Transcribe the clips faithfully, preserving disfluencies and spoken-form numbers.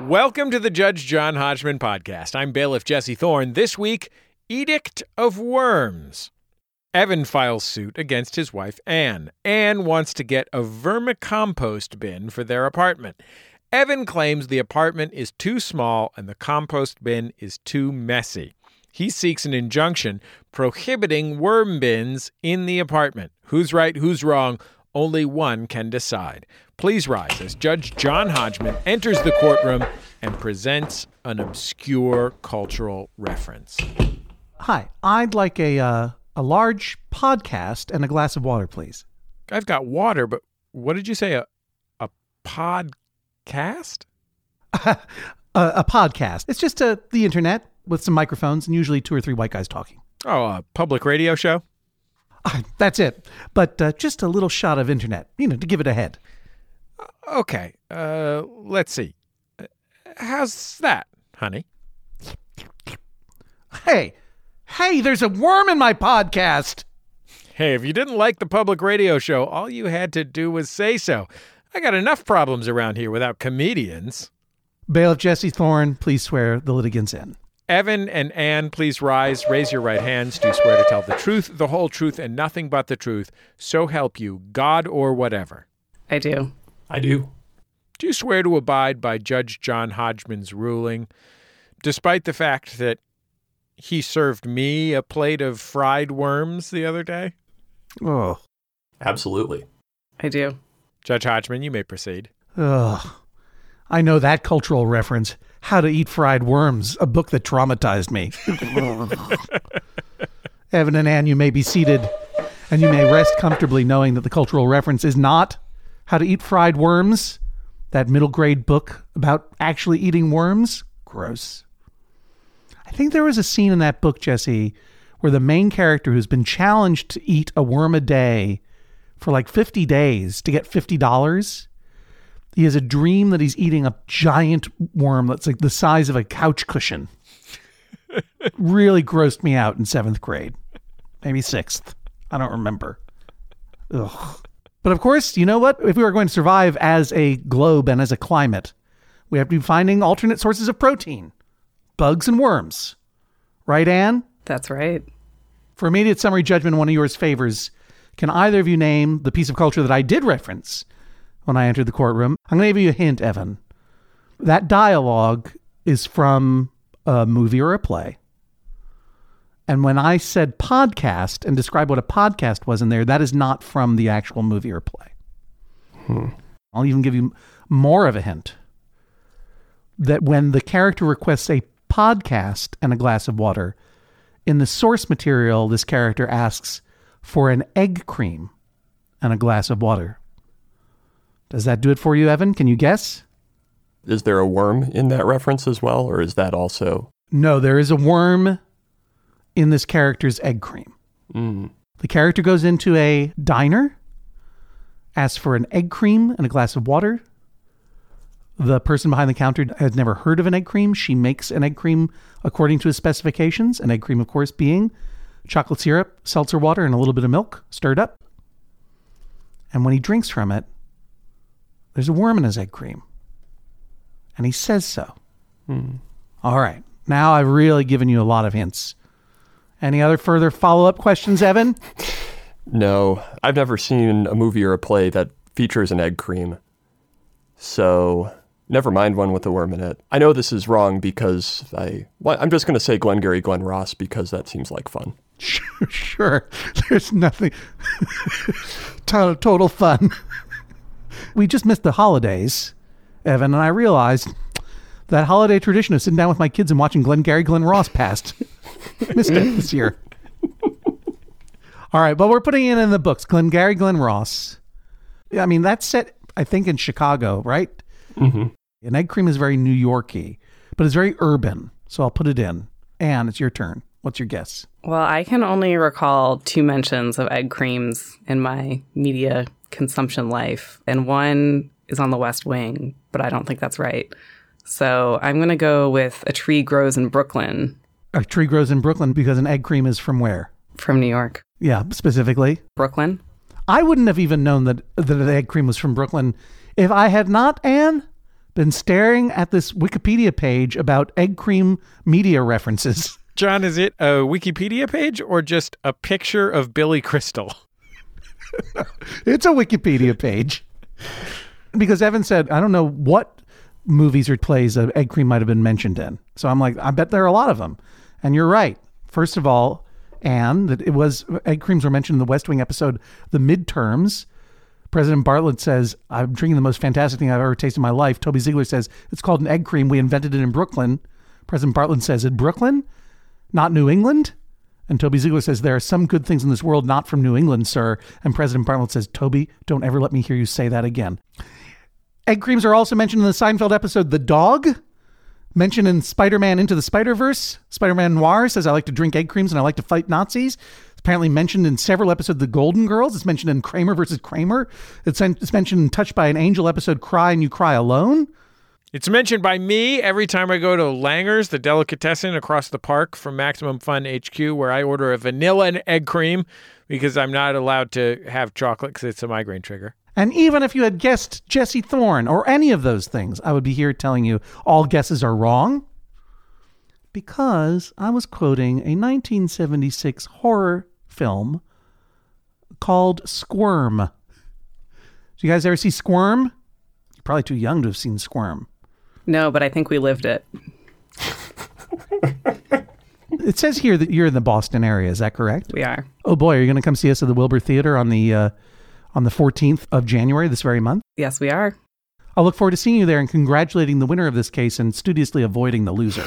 Welcome to the Judge John Hodgman podcast. I'm bailiff Jesse Thorne. This week, Edict of Worms. Evan files suit against his wife, Anne. Anne wants to get a vermicompost bin for their apartment. Evan claims the apartment is too small and the compost bin is too messy. He seeks an injunction prohibiting worm bins in the apartment. Who's right, who's wrong? Only one can decide. Please rise as Judge John Hodgman enters the courtroom and presents an obscure cultural reference. Hi, I'd like a uh, a large podcast and a glass of water, please. I've got water, but what did you say? A a podcast? a, a podcast. It's just uh, the internet with some microphones and usually two or three white guys talking. Oh, a public radio show? Uh, that's it. But uh, just a little shot of internet, you know, to give it a head. Okay, uh, let's see. How's that, honey? Hey, hey, there's a worm in my podcast. Hey, if you didn't like the public radio show, all you had to do was say so. I got enough problems around here without comedians. Bailiff Jesse Thorne, please swear the litigants in. Evan and Anne, please rise. Raise your right hands. Do you swear to tell the truth, the whole truth, and nothing but the truth? So help you, God or whatever. I do. I do. Do you swear to abide by Judge John Hodgman's ruling, despite the fact that he served me a plate of fried worms the other day? Oh. Absolutely. I do. Judge Hodgman, you may proceed. Ugh. I know that cultural reference. How to Eat Fried Worms, a book that traumatized me. Evan and Anne, you may be seated, and you may rest comfortably knowing that the cultural reference is not How to Eat Fried Worms, that middle grade book about actually eating worms. Gross. I think there was a scene in that book, Jesse, where the main character who's been challenged to eat a worm a day for like fifty days to get fifty dollars. He has a dream that he's eating a giant worm that's like the size of a couch cushion. Really grossed me out in seventh grade. Maybe sixth. I don't remember. Ugh. But of course, you know what? If we are going to survive as a globe and as a climate, we have to be finding alternate sources of protein. Bugs and worms. Right, Anne? That's right. For immediate summary judgment, one of yours favors. Can either of you name the piece of culture that I did reference when I entered the courtroom? I'm going to give you a hint, Evan. That dialogue is from a movie or a play. And when I said podcast and described what a podcast was in there, that is not from the actual movie or play. Hmm. I'll even give you more of a hint. That when the character requests a podcast and a glass of water, in the source material, this character asks for an egg cream and a glass of water. Does that do it for you, Evan? Can you guess? Is there a worm in that reference as well, or is that also... No, there is a worm in this character's egg cream. Mm. The character goes into a diner, asks for an egg cream and a glass of water. The person behind the counter has never heard of an egg cream. She makes an egg cream according to his specifications. An egg cream, of course, being chocolate syrup, seltzer water, and a little bit of milk stirred up. And when he drinks from it, there's a worm in his egg cream. And he says so. Hmm. All right. Now I've really given you a lot of hints. Any other further follow-up questions, Evan? No. I've never seen a movie or a play that features an egg cream. So, never mind one with a worm in it. I know this is wrong because I... Well, I'm just going to say Glengarry Glen Ross because that seems like fun. Sure. sure. There's nothing... total, total fun. We just missed the holidays, Evan, and I realized that holiday tradition of sitting down with my kids and watching Glengarry Glen Ross passed. Missed it this year. All right, but we're putting it in the books. Glengarry Glen Ross. I mean, that's set, I think, in Chicago, right? Mm-hmm. An egg cream is very New York-y, but it's very urban, so I'll put it in. Anne, it's your turn. What's your guess? Well, I can only recall two mentions of egg creams in my media consumption life, and one is on the West Wing, but I don't think that's right. So I'm going to go with A Tree Grows in Brooklyn. A tree grows in Brooklyn because an egg cream is from where? From New York. Yeah, specifically. Brooklyn. I wouldn't have even known that, that an egg cream was from Brooklyn if I had not, Anne, been staring at this Wikipedia page about egg cream media references. John, is it a Wikipedia page or just a picture of Billy Crystal? It's a Wikipedia page. Because Evan said, I don't know what movies or plays of egg cream might have been mentioned in. So I'm like, I bet there are a lot of them. And you're right. First of all, Anne, that it was egg creams were mentioned in the West Wing episode, The Midterms. President Bartlett says, I'm drinking the most fantastic thing I've ever tasted in my life. Toby Ziegler says, it's called an egg cream. We invented it in Brooklyn. President Bartlett says, in Brooklyn? Not New England? And Toby Ziegler says, there are some good things in this world not from New England, sir. And President Bartlett says, Toby, don't ever let me hear you say that again. Egg creams are also mentioned in the Seinfeld episode The Dog, mentioned in Spider-Man Into the Spider-Verse. Spider-Man Noir says, I like to drink egg creams and I like to fight Nazis. It's apparently mentioned in several episodes of The Golden Girls. It's mentioned in Kramer versus Kramer. It's, it's mentioned in Touched by an Angel episode Cry and You Cry Alone. It's mentioned by me every time I go to Langer's, the delicatessen across the park from Maximum Fun H Q, where I order a vanilla and egg cream because I'm not allowed to have chocolate because it's a migraine trigger. And even if you had guessed Jesse Thorne or any of those things, I would be here telling you all guesses are wrong because I was quoting a nineteen seventy-six horror film called Squirm. Did you guys ever see Squirm? You're probably too young to have seen Squirm. No, but I think we lived it. It says here that you're in the Boston area. Is that correct? We are. Oh boy, are you going to come see us at the Wilbur Theater on the uh, on the fourteenth of January, this very month? Yes, we are. I'll look forward to seeing you there and congratulating the winner of this case and studiously avoiding the loser.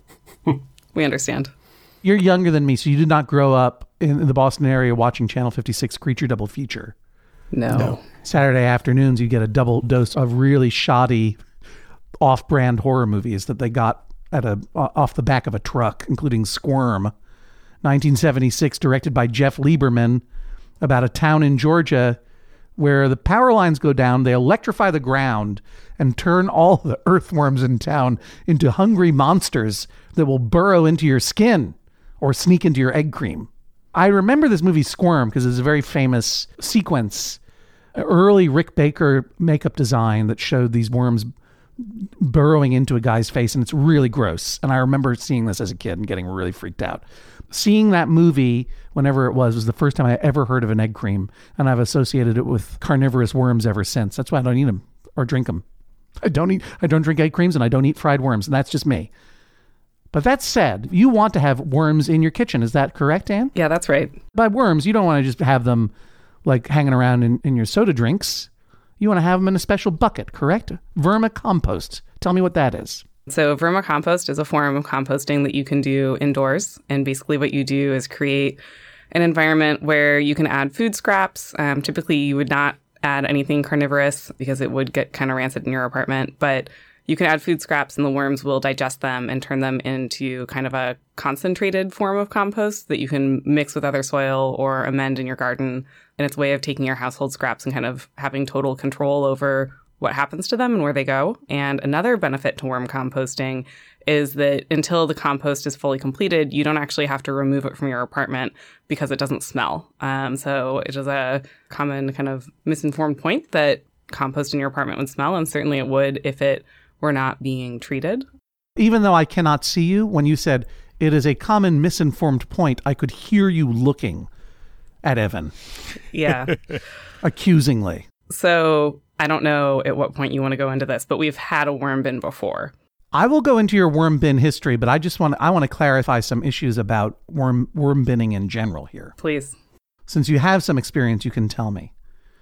We understand. You're younger than me, so you did not grow up in the Boston area watching Channel fifty-six Creature Double Feature. No. no. Saturday afternoons, you get a double dose of really shoddy off-brand horror movies that they got at a off the back of a truck, including Squirm, nineteen seventy-six, directed by Jeff Lieberman, about a town in Georgia where the power lines go down, they electrify the ground, and turn all the earthworms in town into hungry monsters that will burrow into your skin or sneak into your egg cream. I remember this movie Squirm because it's a very famous sequence, early Rick Baker makeup design that showed these worms burrowing into a guy's face, and it's really gross. And I remember seeing this as a kid and getting really freaked out. Seeing that movie, whenever it was, was the first time I ever heard of an egg cream, and I've associated it with carnivorous worms ever since. That's why I don't eat them or drink them. I don't eat, I don't drink egg creams, and I don't eat fried worms, and that's just me. But that said, you want to have worms in your kitchen. Is that correct, Anne? Yeah, that's right. By worms, you don't want to just have them like hanging around in, in your soda drinks. You want to have them in a special bucket, correct? Vermicompost. Tell me what that is. So vermicompost is a form of composting that you can do indoors. And basically what you do is create an environment where you can add food scraps. Um, typically, you would not add anything carnivorous because it would get kind of rancid in your apartment. But you can add food scraps and the worms will digest them and turn them into kind of a concentrated form of compost that you can mix with other soil or amend in your garden. And it's a way of taking your household scraps and kind of having total control over what happens to them and where they go. And another benefit to worm composting is that until the compost is fully completed, you don't actually have to remove it from your apartment because it doesn't smell. Um, so it is a common kind of misinformed point that compost in your apartment would smell, and certainly it would if it were not being treated. Even though I cannot see you, when you said it is a common misinformed point, I could hear you looking at Evan. Yeah. Accusingly. So I don't know at what point you want to go into this, but we've had a worm bin before. I will go into your worm bin history, but I just want I want to clarify some issues about worm worm binning in general here. Please. Since you have some experience, you can tell me.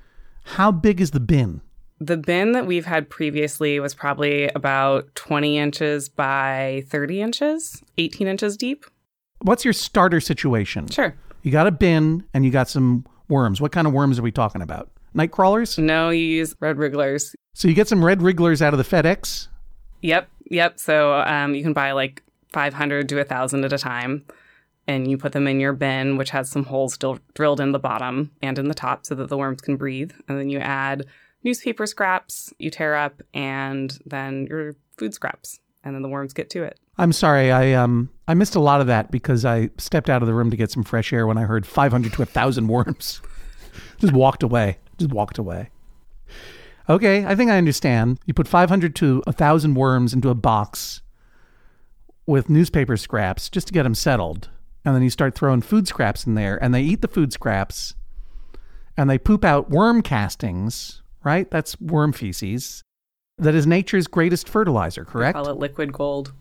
How big is the bin? The bin that we've had previously was probably about twenty inches by thirty inches, eighteen inches deep. What's your starter situation? Sure. You got a bin and you got some worms. What kind of worms are we talking about? Night crawlers? No, you use red wrigglers. So you get some red wrigglers out of the FedEx? Yep, yep. So um, you can buy like five hundred to one thousand at a time, and you put them in your bin, which has some holes still drilled in the bottom and in the top so that the worms can breathe. And then you add newspaper scraps, you tear up, and then your food scraps, and then the worms get to it. I'm sorry, I um I missed a lot of that because I stepped out of the room to get some fresh air when I heard five hundred to one thousand worms. Just walked away. Just walked away. Okay, I think I understand. You put five hundred to one thousand worms into a box with newspaper scraps just to get them settled. And then you start throwing food scraps in there, and they eat the food scraps, and they poop out worm castings, right? That's worm feces. That is nature's greatest fertilizer, correct? Call it liquid gold.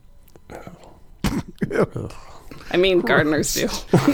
I mean, gardeners do.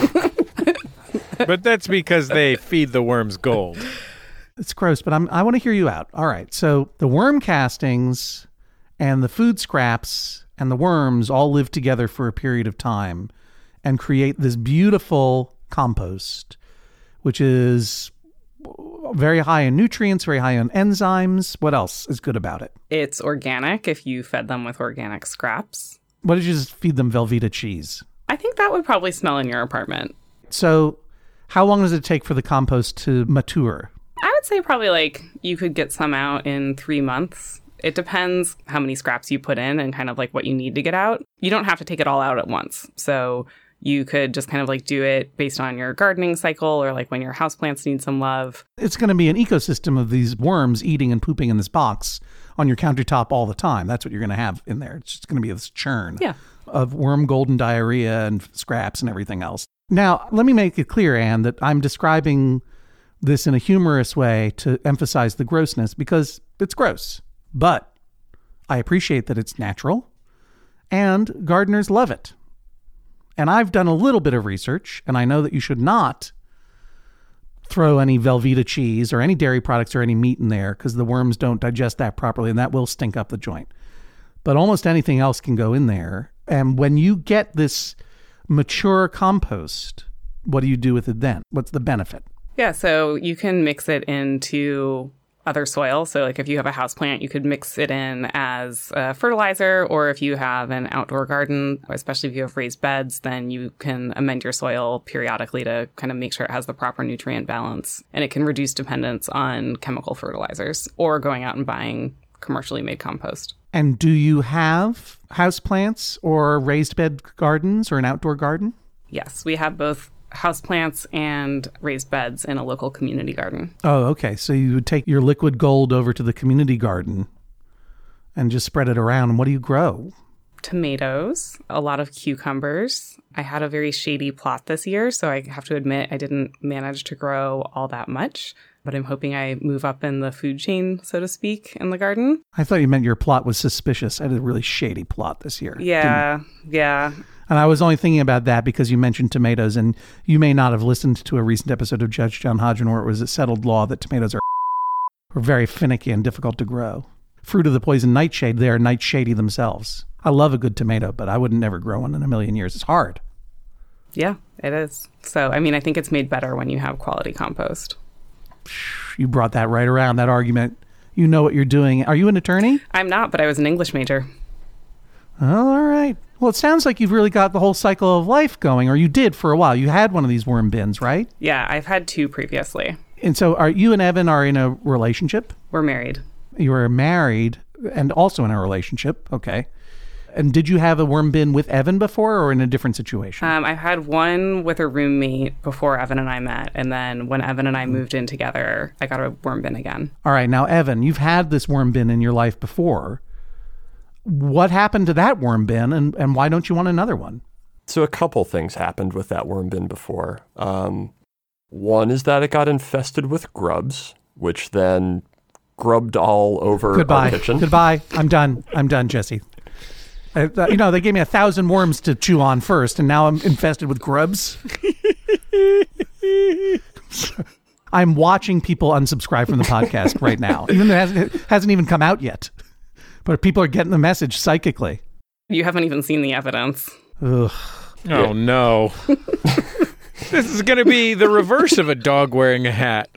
But that's because they feed the worms gold. It's gross, but I'm, I want to hear you out. All right. So the worm castings and the food scraps and the worms all live together for a period of time and create this beautiful compost, which is very high in nutrients, very high in enzymes. What else is good about it? It's organic if you fed them with organic scraps. What did you just feed them Velveeta cheese? I think that would probably smell in your apartment. So how long does it take for the compost to mature? I would say probably like you could get some out in three months. It depends how many scraps you put in and kind of like what you need to get out. You don't have to take it all out at once. So you could just kind of like do it based on your gardening cycle or like when your houseplants need some love. It's going to be an ecosystem of these worms eating and pooping in this box on your countertop all the time. That's what you're going to have in there. It's just going to be this churn yeah. of worm golden diarrhea and scraps and everything else. Now, let me make it clear, Anne, that I'm describing this in a humorous way to emphasize the grossness because it's gross. But I appreciate that it's natural and gardeners love it. And I've done a little bit of research, and I know that you should not throw any Velveeta cheese or any dairy products or any meat in there because the worms don't digest that properly, and that will stink up the joint. But almost anything else can go in there. And when you get this mature compost, what do you do with it then? What's the benefit? Yeah, so you can mix it into other soil. So like if you have a houseplant, you could mix it in as a fertilizer, or if you have an outdoor garden, especially if you have raised beds, then you can amend your soil periodically to kind of make sure it has the proper nutrient balance. And it can reduce dependence on chemical fertilizers or going out and buying commercially made compost. And do you have houseplants or raised bed gardens or an outdoor garden? Yes, we have both houseplants and raised beds in a local community garden. Oh, okay. So you would take your liquid gold over to the community garden and just spread it around. And what do you grow? Tomatoes, a lot of cucumbers. I had a very shady plot this year, so I have to admit I didn't manage to grow all that much, but I'm hoping I move up in the food chain, so to speak, in the garden. I thought you meant your plot was suspicious. I had a really shady plot this year. Yeah, Didn't... yeah. And I was only thinking about that because you mentioned tomatoes, and you may not have listened to a recent episode of Judge John Hodgman where it was a settled law that tomatoes are, are very finicky and difficult to grow. Fruit of the poison nightshade, they are nightshady themselves. I love a good tomato, but I would never grow one in a million years. It's hard. Yeah, it is. So, I mean, I think it's made better when you have quality compost. You brought that right around, that argument. You know what you're doing. Are you an attorney? I'm not, but I was an English major. Oh, all right. Well, it sounds like you've really got the whole cycle of life going, or you did for a while. You had one of these worm bins, right? Yeah, I've had two previously. And so are you and Evan are in a relationship? We're married. You are married and also in a relationship. Okay. And did you have a worm bin with Evan before or in a different situation? Um, I've had one with a roommate before Evan and I met. And then when Evan and I moved in together, I got a worm bin again. All right. Now, Evan, you've had this worm bin in your life before. What happened to that worm bin, and, and why don't you want another one? So a couple things happened with that worm bin before. Um, one is that it got infested with grubs, which then grubbed all over Goodbye. our kitchen. Goodbye. I'm done. I'm done, Jesse. Uh, you know, they gave me a thousand worms to chew on first, and now I'm infested with grubs. I'm watching people unsubscribe from the podcast right now, even though it hasn't, it hasn't even come out yet. But people are getting the message psychically. You haven't even seen the evidence. Ugh. Oh, no. This is going to be the reverse of a dog wearing a hat.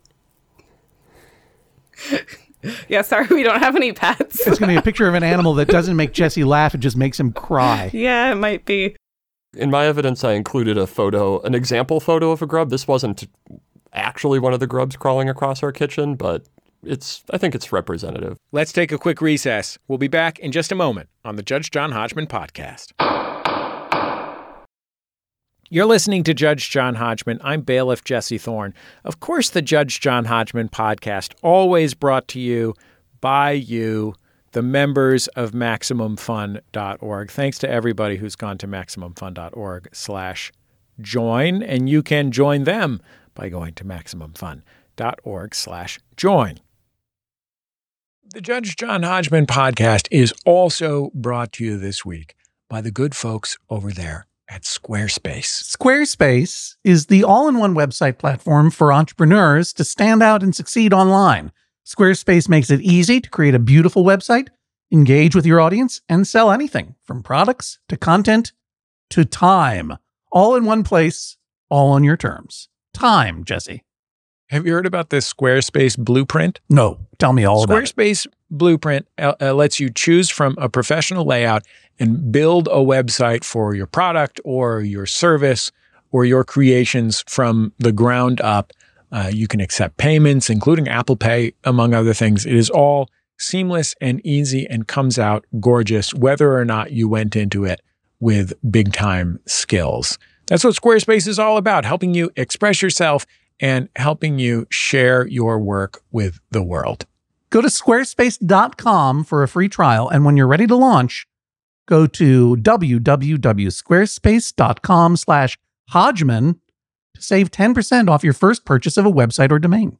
Yeah, sorry, we don't have any pets. It's going to be a picture of an animal that doesn't make Jesse laugh. It just makes him cry. Yeah, it might be. In my evidence, I included a photo, an example photo of a grub. This wasn't actually one of the grubs crawling across our kitchen, but it's, I think it's representative. Let's take a quick recess. We'll be back in just a moment on the Judge John Hodgman podcast. You're listening to Judge John Hodgman. I'm bailiff Jesse Thorne. Of course, the Judge John Hodgman podcast, always brought to you by you, the members of Maximum Fun dot org. Thanks to everybody who's gone to Maximum Fun dot org slash join, and you can join them by going to Maximum Fun dot org slash join. The Judge John Hodgman podcast is also brought to you this week by the good folks over there at Squarespace. Squarespace is the all-in-one website platform for entrepreneurs to stand out and succeed online. Squarespace makes it easy to create a beautiful website, engage with your audience, and sell anything from products to content to time. All in one place, all on your terms. Time, Jesse. Have you heard about this Squarespace blueprint? No, tell me all about it. Squarespace Blueprint uh, uh, lets you choose from a professional layout and build a website for your product or your service or your creations from the ground up. Uh, you can accept payments, including Apple Pay, among other things. It is all seamless and easy and comes out gorgeous, whether or not you went into it with big time skills. That's what Squarespace is all about, helping you express yourself and helping you share your work with the world. Go to squarespace dot com for a free trial, and when you're ready to launch, go to w w w dot squarespace dot com slash Hodgman to save ten percent off your first purchase of a website or domain.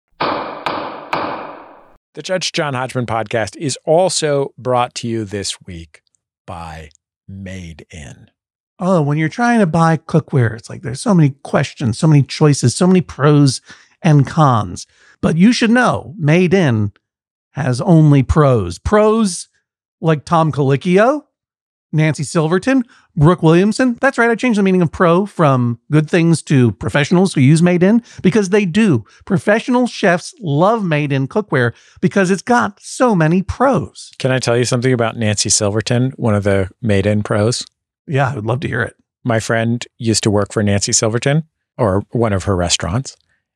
The Judge John Hodgman podcast is also brought to you this week by Made In. Oh, when you're trying to buy cookware, it's like there's so many questions, so many choices, so many pros and cons. But you should know, Made In has only pros. Pros like Tom Colicchio, Nancy Silverton, Brooke Williamson. That's right, I changed the meaning of pro from good things to professionals who use Made In, because they do. Professional chefs love Made In cookware because it's got so many pros. Can I tell you something about Nancy Silverton, one of the Made In pros? Yeah, I would love to hear it. My friend used to work for Nancy Silverton, or one of her restaurants.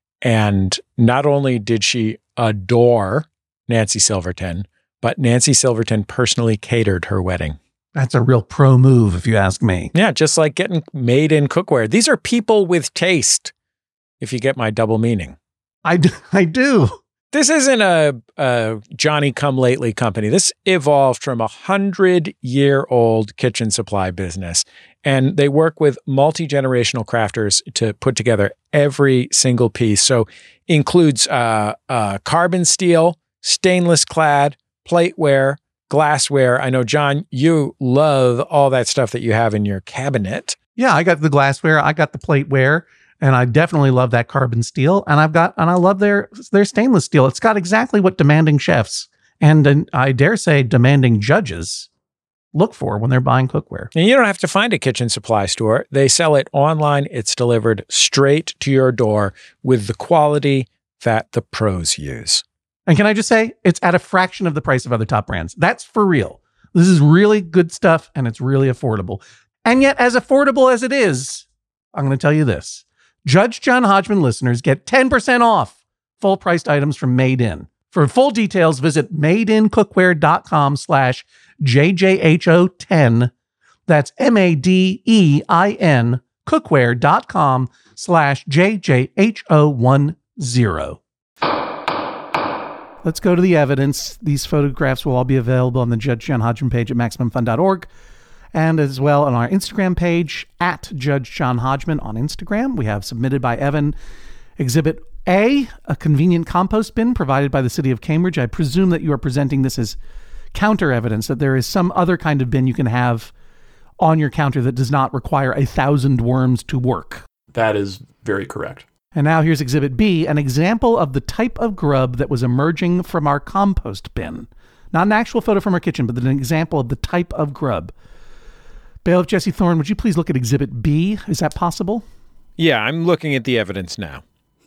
And not only did she adore Nancy Silverton, but Nancy Silverton personally catered her wedding. That's a real pro move, if you ask me. Yeah, just like getting Made In cookware. These are people with taste, if you get my double meaning. I do. I do. This isn't a, a Johnny-come-lately company. This evolved from a hundred-year-old kitchen supply business, and they work with multi-generational crafters to put together every single piece. So includes uh, uh, carbon steel, stainless clad, plateware, glassware. I know, John, you love all that stuff that you have in your cabinet. Yeah, I got the glassware. I got the plateware. And I definitely love that carbon steel. And I've got, and I love their, their stainless steel. It's got exactly what demanding chefs and, and I dare say demanding judges look for when they're buying cookware. And you don't have to find a kitchen supply store. They sell it online. It's delivered straight to your door with the quality that the pros use. And can I just say, it's at a fraction of the price of other top brands. That's for real. This is really good stuff and it's really affordable. And yet, as affordable as it is, I'm going to tell you this. Judge John Hodgman listeners get ten percent off full-priced items from Made In. For full details, visit madeincookware.com slash JJHO10. That's M-A-D-E-I-N cookware.com slash JJHO10. Let's go to the evidence. These photographs will all be available on the Judge John Hodgman page at maximum fun dot org. And as well on our Instagram page, at Judge John Hodgman on Instagram. We have submitted by Evan Exhibit A, a convenient compost bin provided by the city of Cambridge. I presume that you are presenting this as counter evidence, that there is some other kind of bin you can have on your counter that does not require a thousand worms to work. That is very correct. And now here's Exhibit B, an example of the type of grub that was emerging from our compost bin. Not an actual photo from our kitchen, but an example of the type of grub. Bailiff Jesse Thorne, would you please look at Exhibit B? Is that possible? Yeah, I'm looking at the evidence now.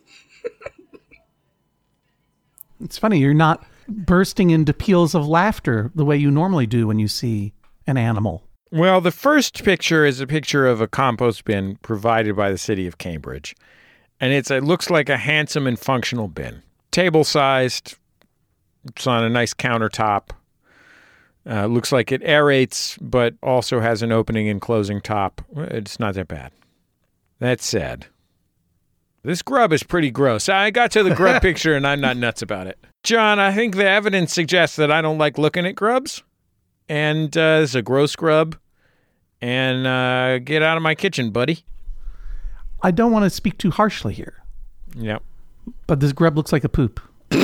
It's funny, you're not bursting into peals of laughter the way you normally do when you see an animal. Well, the first picture is a picture of a compost bin provided by the city of Cambridge. And it's it looks like a handsome and functional bin. Table-sized. It's on a nice countertop. Uh, looks like it aerates, but also has an opening and closing top. It's not that bad. That's sad. This grub is pretty gross. I got to the grub picture and I'm not nuts about it. John, I think the evidence suggests that I don't like looking at grubs. And uh, it's a gross grub. And uh, get out of my kitchen, buddy. I don't want to speak too harshly here, Yep. but this grub looks like a poop.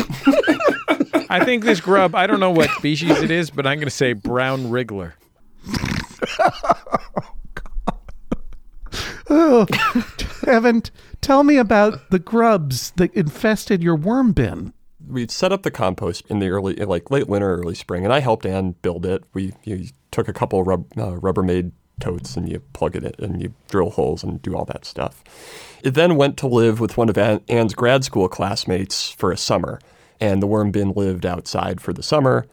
I think this grub, I don't know what species it is, but I'm going to say brown wriggler. Oh, Evan, tell me about the grubs that infested your worm bin. We set up the compost in the early, like late winter, early spring, and I helped Anne build it. We you took a couple of rub, uh, Rubbermaid totes and you plug it in and you drill holes and do all that stuff. It then went to live with one of Anne, Anne's grad school classmates for a summer, and the worm bin lived outside for the summer,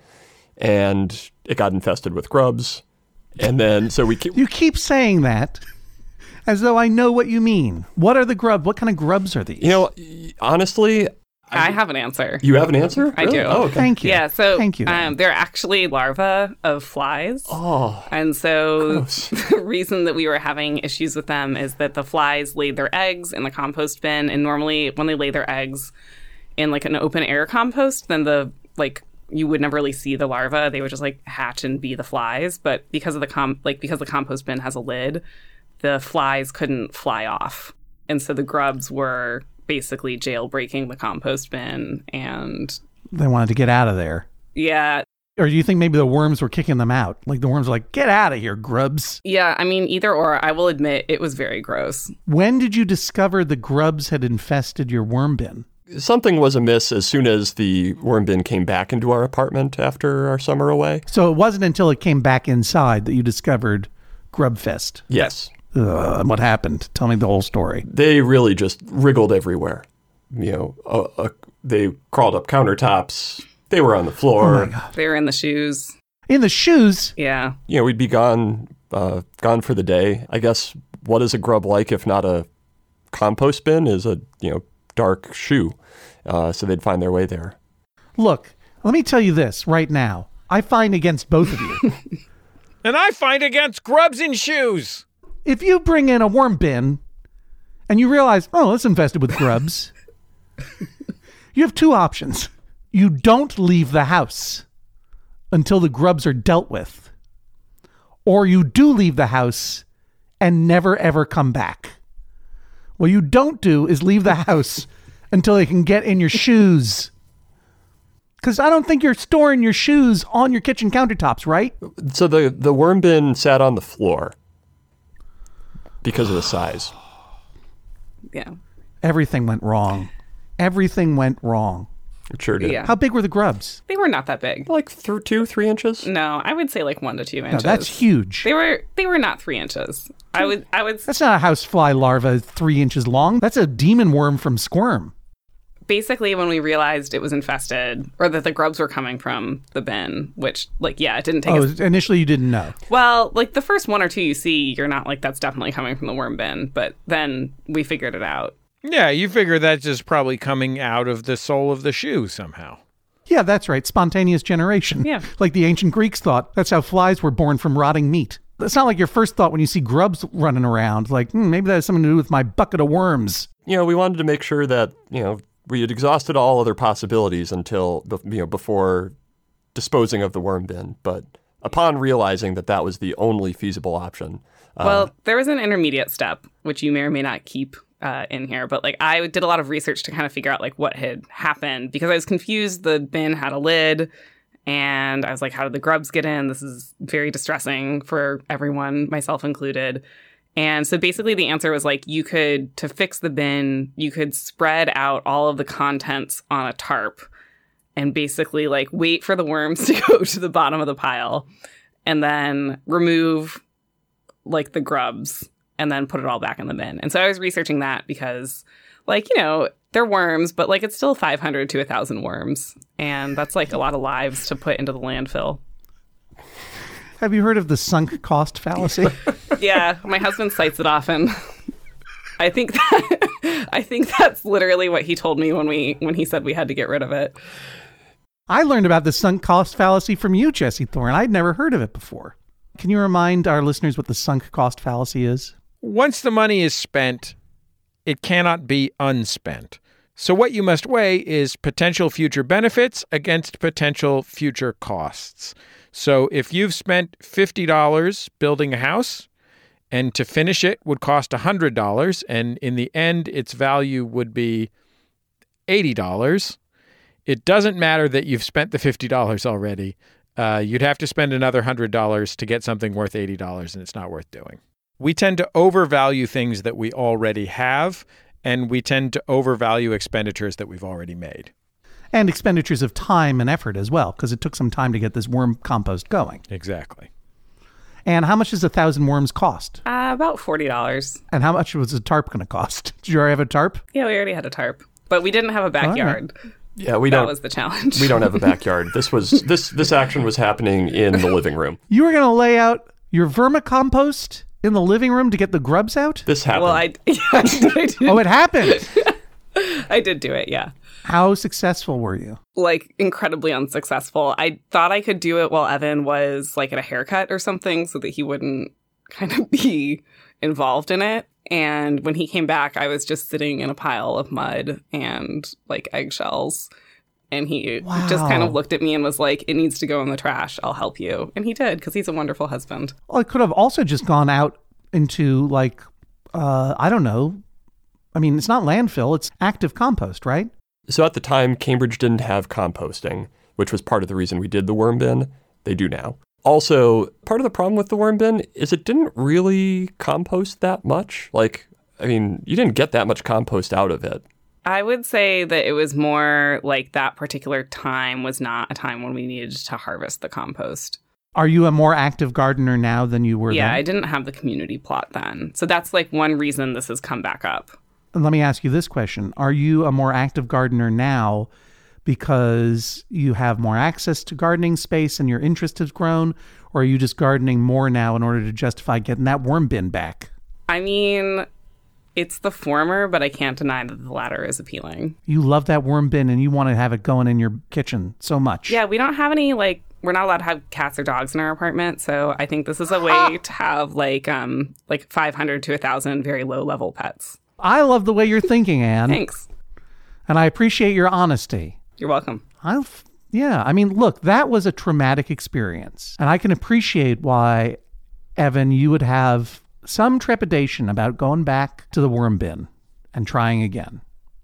and it got infested with grubs, and then so we keep, You keep saying that as though I know what you mean. What are the grubs? What kind of grubs are these? you know, honestly, I have an answer. you have an answer? I Really? do. Oh, okay. Thank you. Yeah, so Thank you. Um, they're actually larvae of flies. Oh, And so gross. the reason that we were having issues with them is that the flies laid their eggs in the compost bin. And normally when they lay their eggs in like an open air compost, then the like you would never really see the larvae. They would just like hatch and be the flies. But because of the com like because the compost bin has a lid, the flies couldn't fly off. And so the grubs were basically jailbreaking the compost bin. And They wanted to get out of there. yeah, Or do you think maybe the worms were kicking them out? Like the worms were like, get out of here, grubs. yeah, I mean, either or, I will admit it was very gross. When did you discover the grubs had infested your worm bin? Something was amiss as soon as the worm bin came back into our apartment after our summer away. So it wasn't until it came back inside that you discovered Grubfest. Yes. Ugh, and what happened? Tell me the whole story. They really just wriggled everywhere. You know, uh, uh, they crawled up countertops. They were on the floor. Oh my God. They were in the shoes. In the shoes? Yeah. You know, we'd be gone, uh, gone for the day. I guess what is a grub like if not a compost bin? Is a you know dark shoe. Uh, so they'd find their way there. Look, let me tell you this right now. I find against both of you. And I find against grubs in shoes. If you bring in a worm bin and you realize, oh, it's infested with grubs, you have two options. You don't leave the house until the grubs are dealt with, or you do leave the house and never ever come back. What you don't do is leave the house until they can get in your shoes. Because I don't think you're storing your shoes on your kitchen countertops, right? So the the worm bin sat on the floor because of the size. Yeah. Everything went wrong. Everything went wrong. It sure did. Yeah. How big were the grubs? They were not that big. Like th- two, three inches. No, I would say like one to two No, inches. that's huge. They were they were not three inches. I would I would That's not a housefly larva three inches long. That's a demon worm from Squirm. basically when we realized it was infested or that the grubs were coming from the bin, which like yeah, it didn't take Oh, us initially you didn't know. well, like the first one or two you see, you're not like that's definitely coming from the worm bin, but then we figured it out. Yeah, you figure that's just probably coming out of the sole of the shoe somehow. Yeah, that's right. Spontaneous generation. Yeah. Like the ancient Greeks thought. That's how flies were born, from rotting meat. It's not like your first thought when you see grubs running around. Like, hmm, maybe that has something to do with my bucket of worms. You know, we wanted to make sure that, you know, we had exhausted all other possibilities until, you know, before disposing of the worm bin. But upon realizing that that was the only feasible option. Uh, Well, there was an intermediate step, which you may or may not keep uh, in here, but like I did a lot of research to kind of figure out like what had happened because I was confused. The bin had a lid, and I was like, how did the grubs get in? This is very distressing for everyone, myself included. And so basically the answer was like you could, to fix the bin, you could spread out all of the contents on a tarp and basically like wait for the worms to go to the bottom of the pile and then remove like the grubs and then put it all back in the bin. And so I was researching that because like, you know, they're worms, but like it's still five hundred to one thousand worms. And that's like a lot of lives to put into the landfill. Have you heard of the sunk cost fallacy? Yeah, my husband cites it often. I think that I think that's literally what he told me when we when he said we had to get rid of it. I learned about the sunk cost fallacy from you, Jesse Thorne. I'd never heard of it before. Can you remind our listeners what the sunk cost fallacy is? Once the money is spent, it cannot be unspent. So what you must weigh is potential future benefits against potential future costs. So if you've spent fifty dollars building a house, and to finish it would cost one hundred dollars, and in the end its value would be eighty dollars, it doesn't matter that you've spent the fifty dollars already. Uh, you'd have to spend another one hundred dollars to get something worth eighty dollars, and it's not worth doing. We tend to overvalue things that we already have, and we tend to overvalue expenditures that we've already made. And expenditures of time and effort as well, because it took some time to get this worm compost going. Exactly. And how much does a thousand worms cost? Uh, about forty dollars. And how much was a tarp going to cost? Did you already have a tarp? Yeah, we already had a tarp, but we didn't have a backyard. Right. Yeah, we that don't. That was the challenge. We don't have a backyard. This was this this action was happening in the living room. You were going to lay out your vermicompost in the living room to get the grubs out? This happened. Well, I, yeah, I did. Oh, it happened. I did do it, yeah. How successful were you? Like, incredibly unsuccessful. I thought I could do it while Evan was, like, at a haircut or something so that he wouldn't kind of be involved in it. And when he came back, I was just sitting in a pile of mud and, like, eggshells. And he Wow. just kind of looked at me and was like, it needs to go in the trash. I'll help you. And he did, because he's a wonderful husband. Well, it could have also just gone out into, like, uh, I don't know. I mean, it's not landfill. It's active compost, right? So at the time, Cambridge didn't have composting, which was part of the reason we did the worm bin. They do now. Also, part of the problem with the worm bin is it didn't really compost that much. Like, I mean, you didn't get that much compost out of it. I would say that it was more like that particular time was not a time when we needed to harvest the compost. Are you a more active gardener now than you were Yeah, then? I didn't have the community plot then. So that's like one reason this has come back up. And let me ask you this question. Are you a more active gardener now because you have more access to gardening space and your interest has grown? Or are you just gardening more now in order to justify getting that worm bin back? I mean, it's the former, but I can't deny that the latter is appealing. You love that worm bin and you want to have it going in your kitchen so much. Yeah, we don't have any, like, we're not allowed to have cats or dogs in our apartment. So I think this is a way to have, like, um, like five hundred to one thousand very low-level pets. I love the way you're thinking, Anne. Thanks. And I appreciate your honesty. You're welcome. I've, yeah, I mean, look, that was a traumatic experience. And I can appreciate why, Evan, you would have some trepidation about going back to the worm bin and trying again.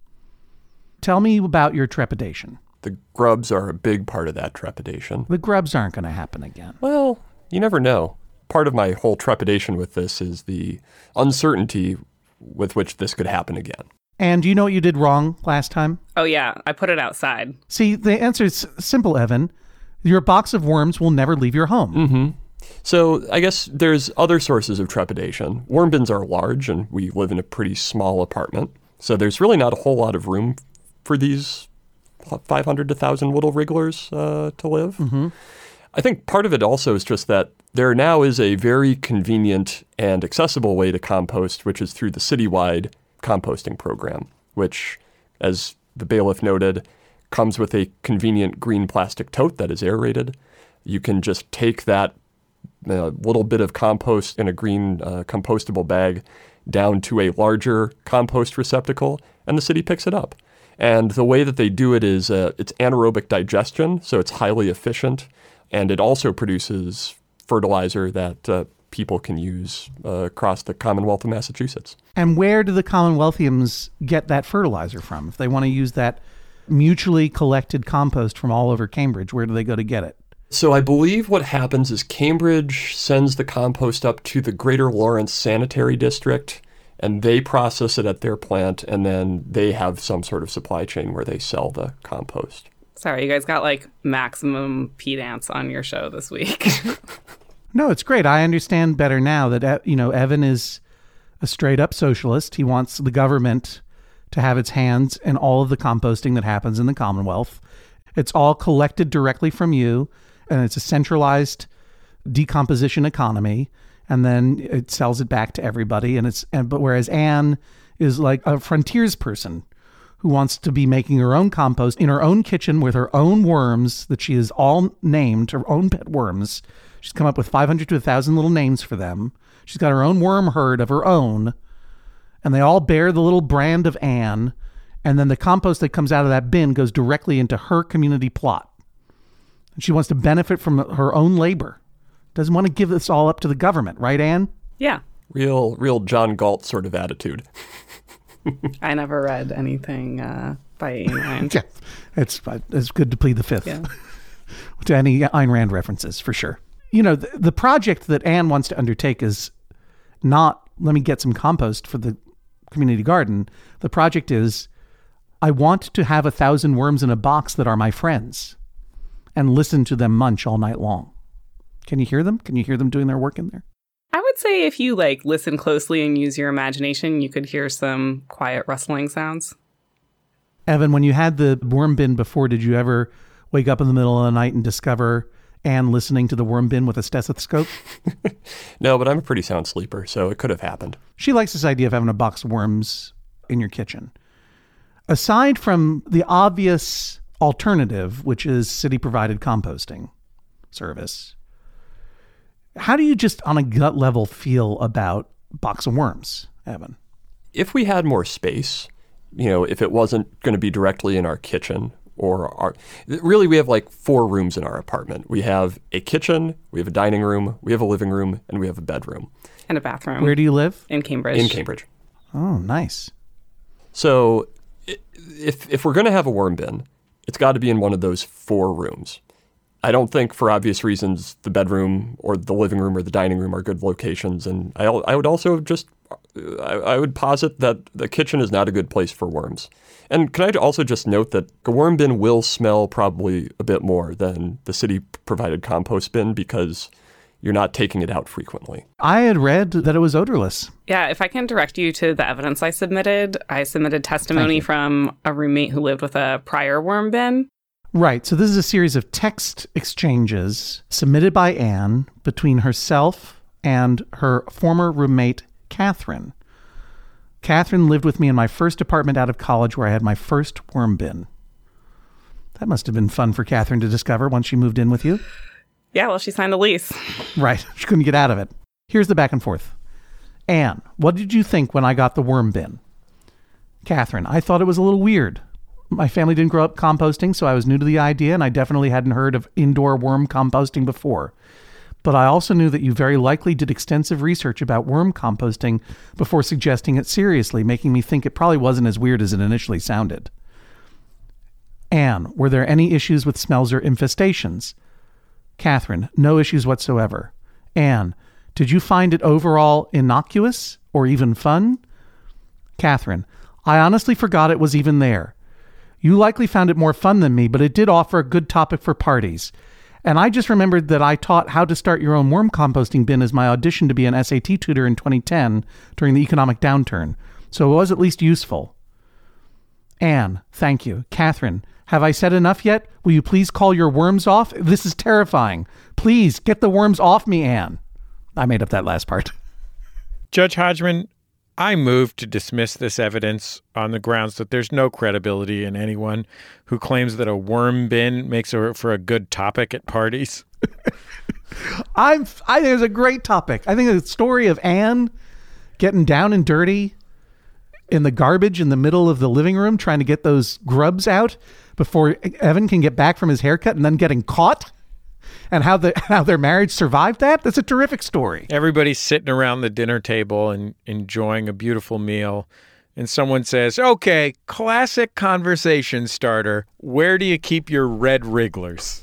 Tell me about your trepidation. The grubs are a big part of that trepidation. The grubs aren't going to happen again. Well, you never know. Part of my whole trepidation with this is the uncertainty with which this could happen again. And do you know what you did wrong last time? Oh, yeah. I put it outside. See, the answer is simple, Evan. Your box of worms will never leave your home. Mm-hmm. So I guess there's other sources of trepidation. Worm bins are large, and we live in a pretty small apartment. So there's really not a whole lot of room for these five hundred to one thousand little wrigglers uh, to live. Mm-hmm. I think part of it also is just that there now is a very convenient and accessible way to compost, which is through the citywide composting program, which, as the bailiff noted, comes with a convenient green plastic tote that is aerated. You can just take that uh, little bit of compost in a green uh, compostable bag down to a larger compost receptacle, and the city picks it up. And the way that they do it is uh, it's anaerobic digestion, so it's highly efficient, and it also produces fertilizer that uh, people can use uh, across the Commonwealth of Massachusetts. And where do the Commonwealthians get that fertilizer from? If they want to use that mutually collected compost from all over Cambridge, where do they go to get it? So I believe what happens is Cambridge sends the compost up to the Greater Lawrence Sanitary District, and they process it at their plant, and then they have some sort of supply chain where they sell the compost. Sorry, you guys got like maximum pedants on your show this week. No, it's great. I understand better now that, you know, Evan is a straight up socialist. He wants the government to have its hands in all of the composting that happens in the Commonwealth. It's all collected directly from you, and it's a centralized decomposition economy. And then it sells it back to everybody. And it's and but whereas Anne is like a frontiers person who wants to be making her own compost in her own kitchen with her own worms that she has all named, her own pet worms. She's come up with five hundred to one thousand little names for them. She's got her own worm herd of her own, and they all bear the little brand of Anne, and then the compost that comes out of that bin goes directly into her community plot. And she wants to benefit from her own labor. Doesn't want to give this all up to the government, right, Anne? Yeah. Real, real John Galt sort of attitude. I never read anything uh, by Ayn Rand. Yeah, it's, it's good to plead the fifth Yeah. to any Ayn Rand references, for sure. You know, the, the project that Anne wants to undertake is not, let me get some compost for the community garden. The project is, I want to have a thousand worms in a box that are my friends and listen to them munch all night long. Can you hear them? Can you hear them doing their work in there? I would say if you like listen closely and use your imagination, you could hear some quiet rustling sounds. Evan, when you had the worm bin before, did you ever wake up in the middle of the night and discover Anne listening to the worm bin with a stethoscope? No, but I'm a pretty sound sleeper, so it could have happened. She likes this idea of having a box of worms in your kitchen. Aside from the obvious alternative, which is city-provided composting service, how do you just on a gut level feel about box of worms, Evan? If we had more space, you know, if it wasn't going to be directly in our kitchen or our, really we have like four rooms in our apartment. We have a kitchen, we have a dining room, we have a living room, and we have a bedroom. And a bathroom. Where do you live? In Cambridge. In Cambridge. Oh, nice. So if if we're going to have a worm bin, it's got to be in one of those four rooms. I don't think, for obvious reasons, the bedroom or the living room or the dining room are good locations. And I, I would also just, I, I would posit that the kitchen is not a good place for worms. And can I also just note that the worm bin will smell probably a bit more than the city-provided compost bin because you're not taking it out frequently. I had read that it was odorless. Yeah, if I can direct you to the evidence I submitted, I submitted testimony from a roommate who lived with a prior worm bin. Right. So this is a series of text exchanges submitted by Anne between herself and her former roommate, Catherine. Catherine lived with me in my first apartment out of college where I had my first worm bin. That must have been fun for Catherine to discover once she moved in with you. Yeah, well, she signed a lease. Right. She couldn't get out of it. Here's the back and forth. Anne, what did you think when I got the worm bin? Catherine, I thought it was a little weird. My family didn't grow up composting, so I was new to the idea, and I definitely hadn't heard of indoor worm composting before. But I also knew that you very likely did extensive research about worm composting before suggesting it seriously, making me think it probably wasn't as weird as it initially sounded. Anne, were there any issues with smells or infestations? Catherine, no issues whatsoever. Anne, did you find it overall innocuous or even fun? Catherine, I honestly forgot it was even there. You likely found it more fun than me, but it did offer a good topic for parties. And I just remembered that I taught how to start your own worm composting bin as my audition to be an S A T tutor in twenty ten during the economic downturn. So it was at least useful. Anne, thank you. Catherine, have I said enough yet? Will you please call your worms off? This is terrifying. Please, get the worms off me, Anne. I made up that last part. Judge Hodgman, I move to dismiss this evidence on the grounds that there's no credibility in anyone who claims that a worm bin makes a, for a good topic at parties. I'm, I think it's a great topic. I think the story of Anne getting down and dirty in the garbage in the middle of the living room, trying to get those grubs out before Evan can get back from his haircut and then getting caught, and how the how their marriage survived that. That's a terrific story. Everybody's sitting around the dinner table and enjoying a beautiful meal. And someone says, okay, classic conversation starter. Where do you keep your red wrigglers?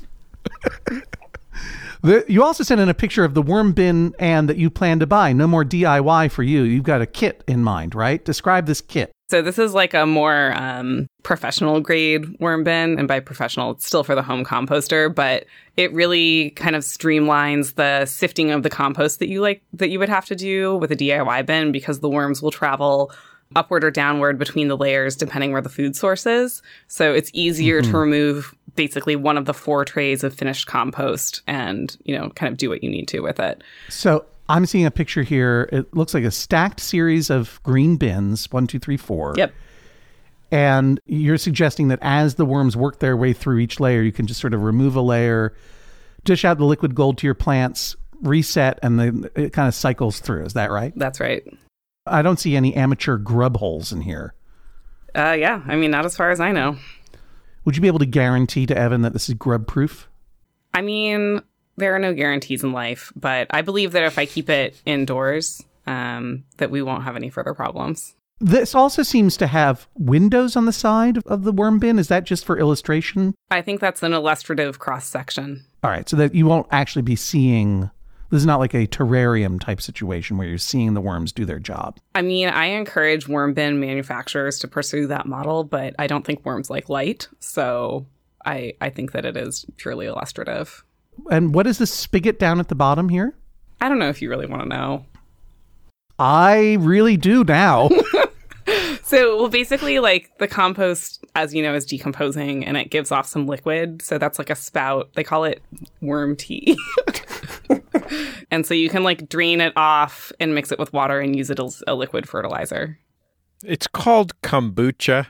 The, you also sent in a picture of the worm bin, Anne, that you plan to buy. No more D I Y for you. You've got a kit in mind, right? Describe this kit. So this is like a more um, professional grade worm bin. And by professional, it's still for the home composter, but it really kind of streamlines the sifting of the compost that you like that you would have to do with a D I Y bin, because the worms will travel upward or downward between the layers depending where the food source is. So it's easier mm-hmm. to remove basically one of the four trays of finished compost and, you know, kind of do what you need to with it. So I'm seeing a picture here. It looks like a stacked series of green bins, one, two, three, four. Yep. And you're suggesting that as the worms work their way through each layer, you can just sort of remove a layer, dish out the liquid gold to your plants, reset, and then it kind of cycles through. Is that right? That's right. I don't see any amateur grub holes in here. Uh, yeah, I mean, not as far as I know. Would you be able to guarantee to Evan that this is grub proof? I mean, there are no guarantees in life, but I believe that if I keep it indoors, um, that we won't have any further problems. This also seems to have windows on the side of the worm bin. Is that just for illustration? I think that's an illustrative cross-section. All right, so that you won't actually be seeing... This is not like a terrarium type situation where you're seeing the worms do their job. I mean, I encourage worm bin manufacturers to pursue that model, but I don't think worms like light, so I I think that it is purely illustrative. And what is this spigot down at the bottom here? I don't know if you really want to know. I really do now. So, well, basically, like, the compost, as you know, is decomposing, and it gives off some liquid. So that's like a spout. They call it worm tea. And so you can, like, drain it off and mix it with water and use it as a liquid fertilizer. It's called kombucha.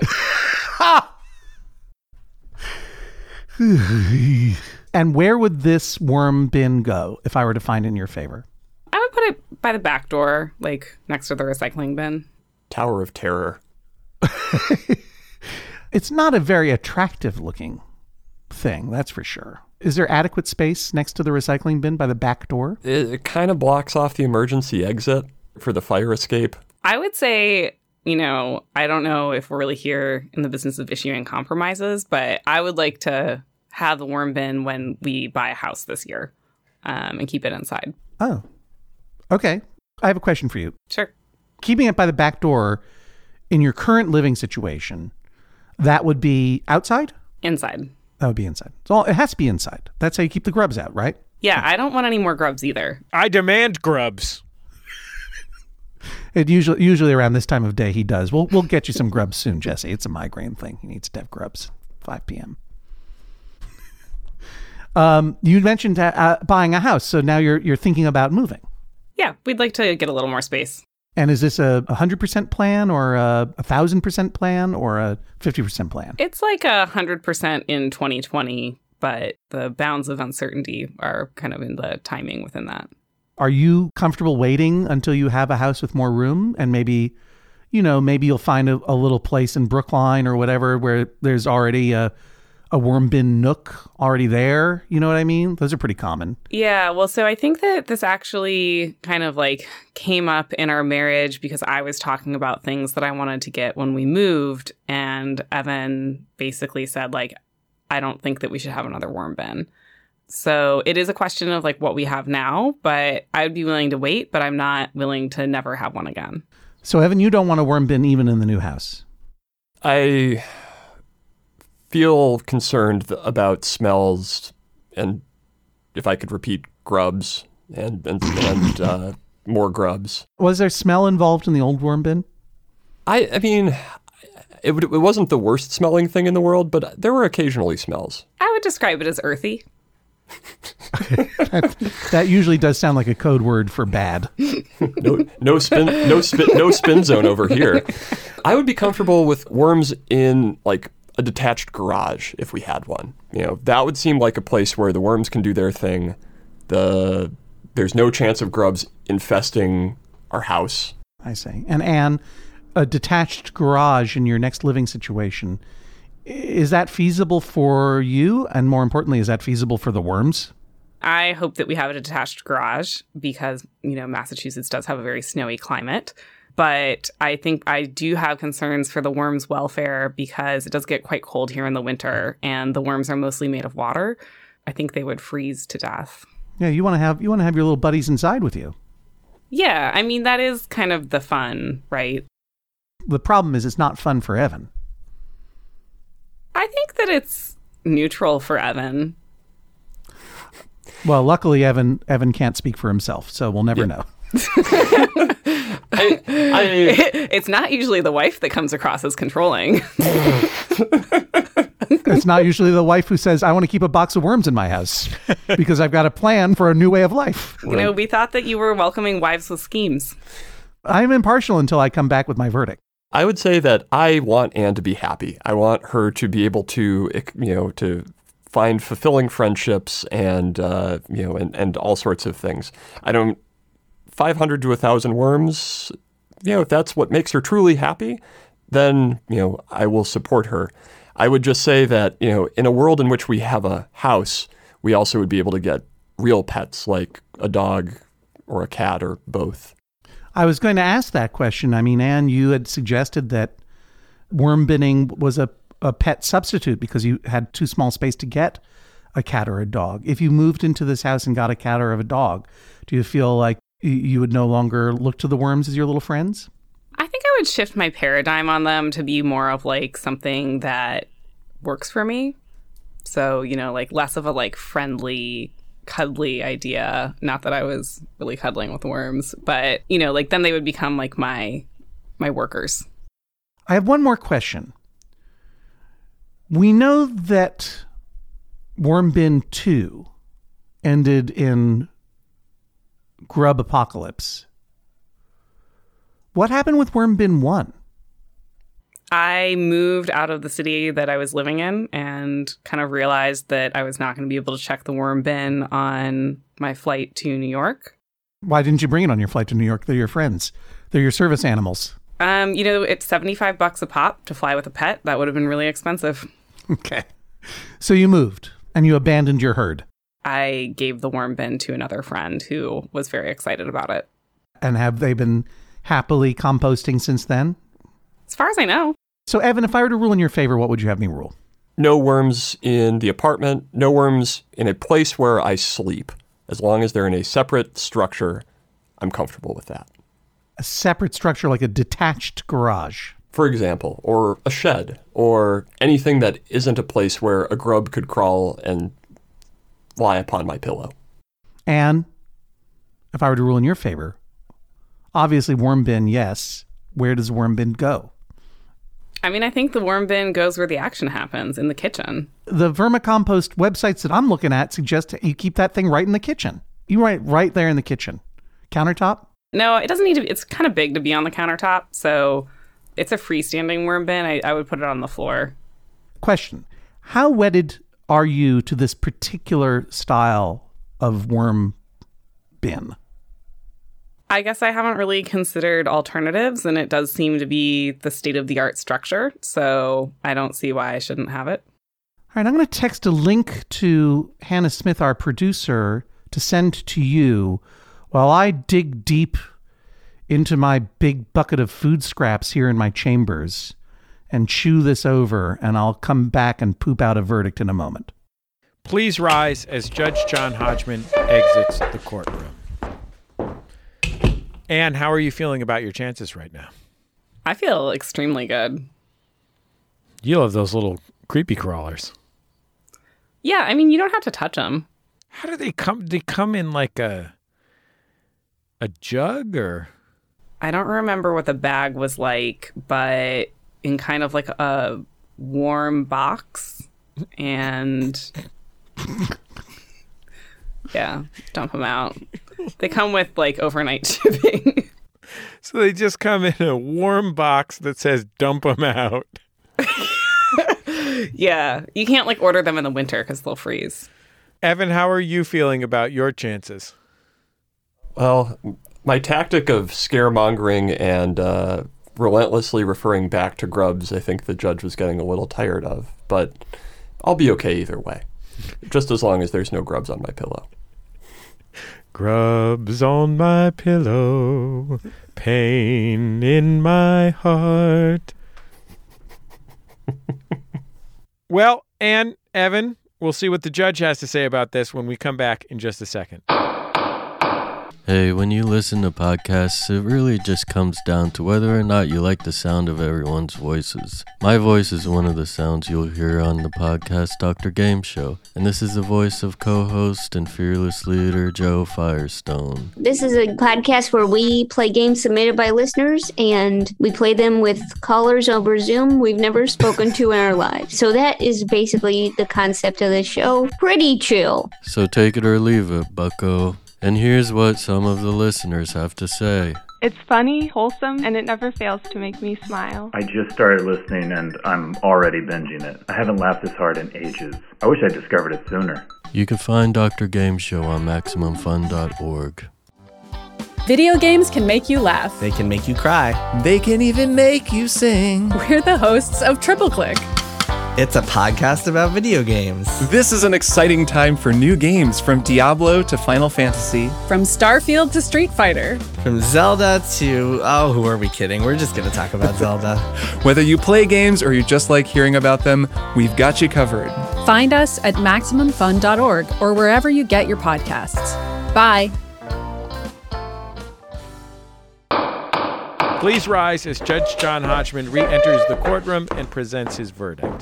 And where would this worm bin go if I were to find it in your favor? I would put it by the back door, like, next to the recycling bin. Tower of Terror. It's not a very attractive looking thing, that's for sure. Is there adequate space next to the recycling bin by the back door? It, it kind of blocks off the emergency exit for the fire escape. I would say, you know, I don't know if we're really here in the business of issuing compromises, but I would like to have the worm bin when we buy a house this year, um, and keep it inside. Oh, okay. I have a question for you. Sure. Keeping it by the back door in your current living situation, that would be outside? Inside. That would be inside. So it has to be inside. That's how you keep the grubs out, right? Yeah, I don't want any more grubs either. I demand grubs. It usually usually around this time of day he does. We'll we'll get you some grubs soon, Jesse. It's a migraine thing. He needs to have grubs. five p.m. um, you mentioned uh, buying a house, so now you're you're thinking about moving. Yeah, we'd like to get a little more space. And is this a one hundred percent plan or a one thousand percent plan or a fifty percent plan? It's like a one hundred percent in twenty twenty, but the bounds of uncertainty are kind of in the timing within that. Are you comfortable waiting until you have a house with more room? And maybe, you know, maybe you'll find a, a little place in Brookline or whatever where there's already a, a worm bin nook already there. You know what I mean? Those are pretty common. Yeah, well, so I think that this actually kind of like came up in our marriage because I was talking about things that I wanted to get when we moved. And Evan basically said, like, I don't think that we should have another worm bin. So it is a question of like what we have now, but I would be willing to wait, but I'm not willing to never have one again. So Evan, you don't want a worm bin even in the new house? I feel concerned th- about smells and, if I could repeat, grubs and and, and uh, more grubs. Was there smell involved in the old worm bin? I, I mean, it, it wasn't the worst smelling thing in the world, but there were occasionally smells. I would describe it as earthy. that, that usually does sound like a code word for bad. No, no spin, no spin, no spin zone over here. I would be comfortable with worms in like a detached garage if we had one. You know, that would seem like a place where the worms can do their thing. The there's no chance of grubs infesting our house. I see. And Anne, a detached garage in your next living situation, is that feasible for you? And more importantly, is that feasible for the worms? I hope that we have a detached garage because, you know, Massachusetts does have a very snowy climate. But I think I do have concerns for the worms' welfare because it does get quite cold here in the winter and the worms are mostly made of water. I think they would freeze to death. Yeah, you want to have you want to have your little buddies inside with you. Yeah, I mean, that is kind of the fun, right? The problem is it's not fun for Evan. I think that it's neutral for Evan. Well, luckily, Evan Evan can't speak for himself, so we'll never yeah. know. I, I, it's not usually the wife that comes across as controlling. It's not usually the wife who says, I want to keep a box of worms in my house because I've got a plan for a new way of life. You know, we thought that you were welcoming wives with schemes. I'm impartial until I come back with my verdict. I would say that I want Anne to be happy. I want her to be able to, you know, to find fulfilling friendships and, uh, you know, and, and all sorts of things. I don't, five hundred to one thousand worms, you know, if that's what makes her truly happy, then, you know, I will support her. I would just say that, you know, in a world in which we have a house, we also would be able to get real pets like a dog or a cat or both. I was going to ask that question. I mean, Anne, you had suggested that worm binning was a, a pet substitute because you had too small space to get a cat or a dog. If you moved into this house and got a cat or a dog, do you feel like you would no longer look to the worms as your little friends? I think I would shift my paradigm on them to be more of like something that works for me. So, you know, like less of a like friendly, cuddly idea. Not that I was really cuddling with worms, but, you know, like then they would become like my my workers. I have one more question. We know that Worm Bin two ended in grub apocalypse. What happened with Worm Bin one? I moved out of the city that I was living in and kind of realized that I was not going to be able to check the worm bin on my flight to New York. Why didn't you bring it on your flight to New York? They're your friends. They're your service animals. Um, you know, it's seventy-five bucks a pop to fly with a pet. That would have been really expensive. Okay. So you moved and you abandoned your herd. I gave the worm bin to another friend who was very excited about it. And have they been happily composting since then? As far as I know. So, Evan, if I were to rule in your favor, what would you have me rule? No worms in the apartment, no worms in a place where I sleep. As long as they're in a separate structure, I'm comfortable with that. A separate structure like a detached garage. For example, or a shed, or anything that isn't a place where a grub could crawl and lie upon my pillow. And if I were to rule in your favor, obviously worm bin, yes. Where does worm bin go? I mean, I think the worm bin goes where the action happens, in the kitchen. The vermicompost websites that I'm looking at suggest you keep that thing right in the kitchen. You write right there in the kitchen. Countertop? No, it doesn't need to be. It's kind of big to be on the countertop, so it's a freestanding worm bin. I, I would put it on the floor. Question. How wedded are you to this particular style of worm bin? I guess I haven't really considered alternatives, and it does seem to be the state-of-the-art structure, so I don't see why I shouldn't have it. All right, I'm going to text a link to Hannah Smith, our producer, to send to you while I dig deep into my big bucket of food scraps here in my chambers and chew this over, and I'll come back and poop out a verdict in a moment. Please rise as Judge John Hodgman exits the courtroom. Anne, how are you feeling about your chances right now? I feel extremely good. You love those little creepy crawlers. Yeah, I mean, you don't have to touch them. How do they come? They come in like a a jug or? I don't remember what the bag was like, but in kind of like a warm box. And yeah, dump them out. They come with like overnight shipping. So they just come in a warm box that says dump them out. Yeah, you can't like order them in the winter because they'll freeze. Evan, how are you feeling about your chances? Well, my tactic of scaremongering and uh, relentlessly referring back to grubs, I think the judge was getting a little tired of. But I'll be okay either way, just as long as there's no grubs on my pillow. Grubs on my pillow, pain in my heart. Well, Anne, Evan, we'll see what the judge has to say about this when we come back in just a second. Hey, when you listen to podcasts, it really just comes down to whether or not you like the sound of everyone's voices. My voice is one of the sounds you'll hear on the podcast Doctor Game Show, and this is the voice of co-host and fearless leader Joe Firestone. This is a podcast where we play games submitted by listeners, and we play them with callers over Zoom we've never spoken to in our lives. So that is basically the concept of the show. Pretty chill. So take it or leave it, bucko. And here's what some of the listeners have to say. It's funny, wholesome, and it never fails to make me smile. I just started listening and I'm already binging it. I haven't laughed this hard in ages. I wish I discovered it sooner. You can find Doctor Game Show on Maximum Fun dot org. Video games can make you laugh. They can make you cry. They can even make you sing. We're the hosts of Triple Click. It's a podcast about video games. This is an exciting time for new games, from Diablo to Final Fantasy. From Starfield to Street Fighter. From Zelda to... oh, who are we kidding? We're just going to talk about Zelda. Whether you play games or you just like hearing about them, we've got you covered. Find us at Maximum Fun dot org or wherever you get your podcasts. Bye. Please rise as Judge John Hodgman re-enters the courtroom and presents his verdict.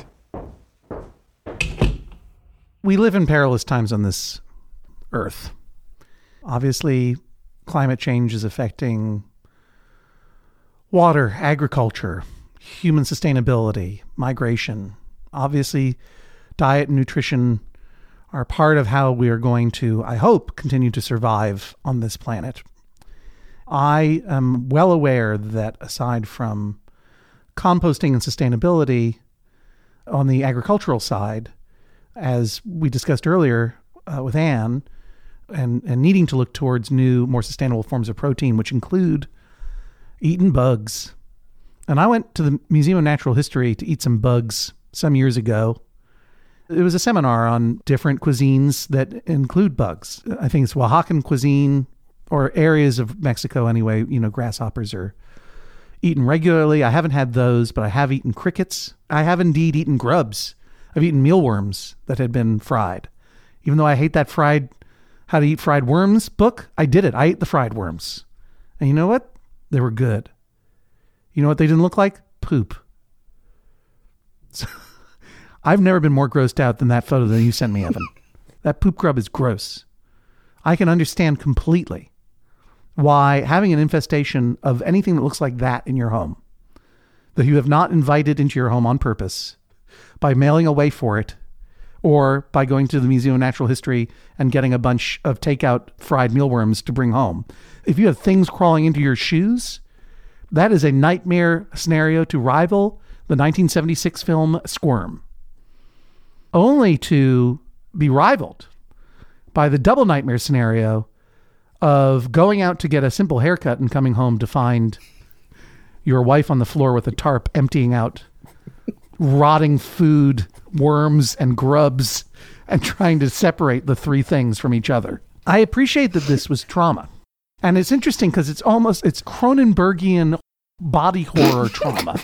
We live in perilous times on this earth. Obviously, climate change is affecting water, agriculture, human sustainability, migration. Obviously, diet and nutrition are part of how we are going to, I hope, continue to survive on this planet. I am well aware that aside from composting and sustainability on the agricultural side, as we discussed earlier uh, with Anne, and, and needing to look towards new, more sustainable forms of protein, which include eating bugs. And I went to the Museum of Natural History to eat some bugs some years ago. It was a seminar on different cuisines that include bugs. I think it's Oaxacan cuisine, or areas of Mexico anyway. You know, grasshoppers are eaten regularly. I haven't had those, but I have eaten crickets. I have indeed eaten grubs. I've eaten mealworms that had been fried. Even though I hate that fried, how to eat fried worms book, I did it. I ate the fried worms. And you know what? They were good. You know what they didn't look like? Poop. So, I've never been more grossed out than that photo that you sent me, Evan. That poop grub is gross. I can understand completely why having an infestation of anything that looks like that in your home, that you have not invited into your home on purpose, by mailing away for it, or by going to the Museum of Natural History and getting a bunch of takeout fried mealworms to bring home. If you have things crawling into your shoes, that is a nightmare scenario to rival the nineteen seventy-six film Squirm. Only to be rivaled by the double nightmare scenario of going out to get a simple haircut and coming home to find your wife on the floor with a tarp emptying out rotting food, worms, and grubs, and trying to separate the three things from each other. I appreciate that this was trauma. And it's interesting because it's almost, it's Cronenbergian body horror trauma.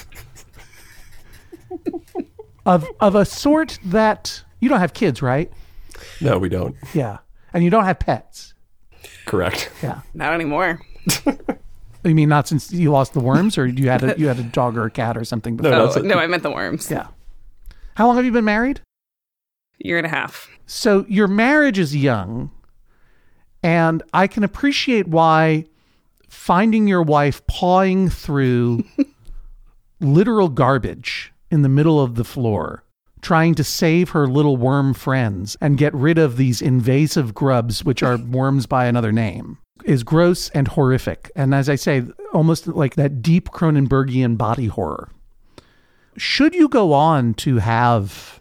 of of a sort that, you don't have kids, right? No, we don't. Yeah. And you don't have pets. Correct. Yeah. Not anymore. You mean not since you lost the worms, or you had a you had a dog or a cat or something before? No, oh, no, I meant the worms. Yeah. How long have you been married? Year and a half. So your marriage is young, and I can appreciate why finding your wife pawing through literal garbage in the middle of the floor, trying to save her little worm friends and get rid of these invasive grubs, which are worms by another name, is gross and horrific. And as I say, almost like that deep Cronenbergian body horror. Should you go on to have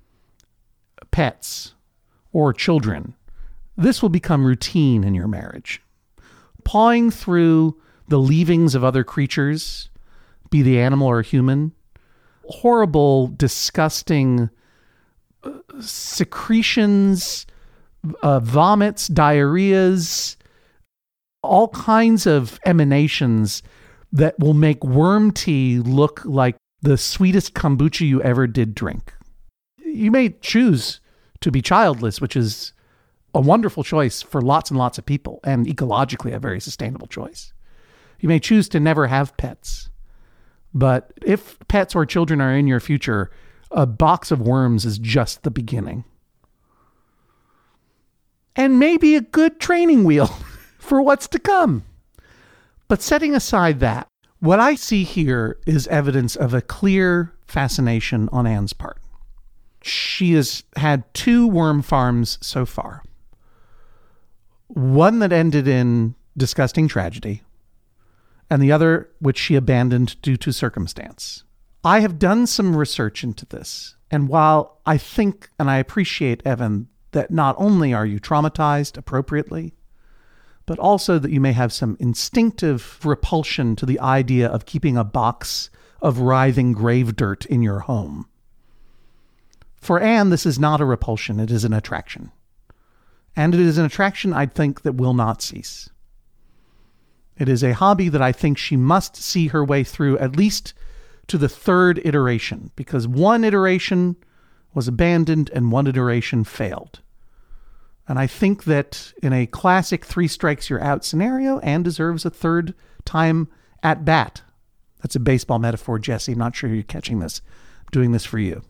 pets or children, this will become routine in your marriage. Pawing through the leavings of other creatures, be the animal or human, horrible, disgusting uh, secretions, uh, vomits, diarrheas, all kinds of emanations that will make worm tea look like the sweetest kombucha you ever did drink. You may choose to be childless, which is a wonderful choice for lots and lots of people, and ecologically a very sustainable choice. You may choose to never have pets. But if pets or children are in your future, a box of worms is just the beginning. And maybe a good training wheel for what's to come. But setting aside that, what I see here is evidence of a clear fascination on Anne's part. She has had two worm farms so far. One that ended in disgusting tragedy, and the other which she abandoned due to circumstance. I have done some research into this, and while I think and I appreciate, Evan, that not only are you traumatized appropriately, but also that you may have some instinctive repulsion to the idea of keeping a box of writhing grave dirt in your home. For Anne, this is not a repulsion, it is an attraction. And it is an attraction, I think, that will not cease. It is a hobby that I think she must see her way through at least to the third iteration, because one iteration was abandoned and one iteration failed. And I think that in a classic three strikes you're out scenario, Anne deserves a third time at bat. That's a baseball metaphor, Jesse. I'm not sure you're catching this. I'm doing this for you.